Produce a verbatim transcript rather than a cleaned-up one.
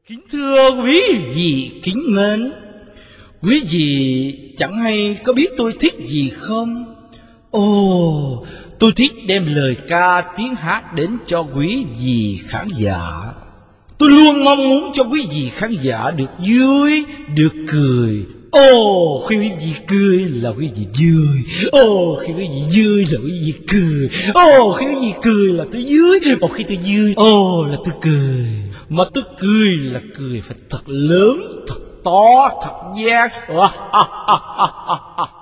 Kính thưa quý vị kính mến, quý vị chẳng hay có biết tôi thích gì không? Ồ, tôi thích đem lời ca tiếng hát đến cho quý vị khán giả. Tôi luôn mong muốn cho quý vị khán giả được vui, được cười. Ồ, khi quý vị cười là quý vị vui. Ồ, khi quý vị vui là quý vị cười. Ồ, khi quý vị cười là tôi vui. Một khi tôi vui, ồ là tôi cười. Mà tôi cười là cười phải thật lớn, thật to, thật gian.